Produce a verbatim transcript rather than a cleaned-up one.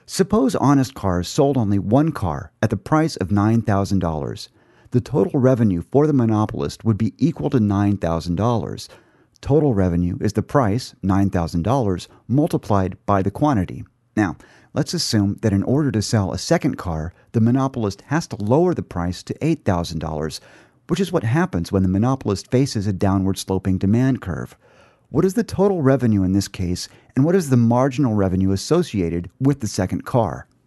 Suppose Honest Cars sold only one car at the price of nine thousand dollars. The total revenue for the monopolist would be equal to nine thousand dollars. Total revenue is the price, nine thousand dollars, multiplied by the quantity. Now, let's assume that in order to sell a second car, the monopolist has to lower the price to eight thousand dollars, which is what happens when the monopolist faces a downward sloping demand curve. What is the total revenue in this case, and what is the marginal revenue associated with the second car?